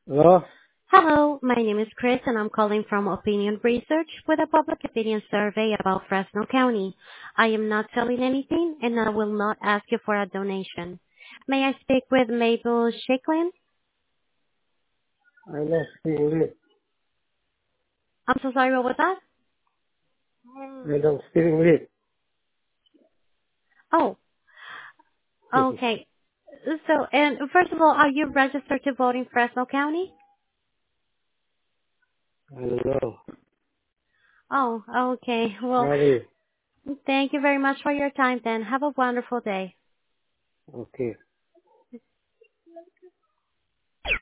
Hello? Hello, my name is Chris, and I'm calling from Opinion Research with a public opinion survey about Fresno County. I am not selling anything, and I will not ask you for a donation. May I speak with Mabel Shicklin? I don't speak English. I'm so sorry, what was that? I don't speak English. Oh, okay. So, and first of all, are you registered to vote in Fresno County? I don't know. Oh, okay. Well, Sorry. thank you very much for your time then. Have a wonderful day. Okay.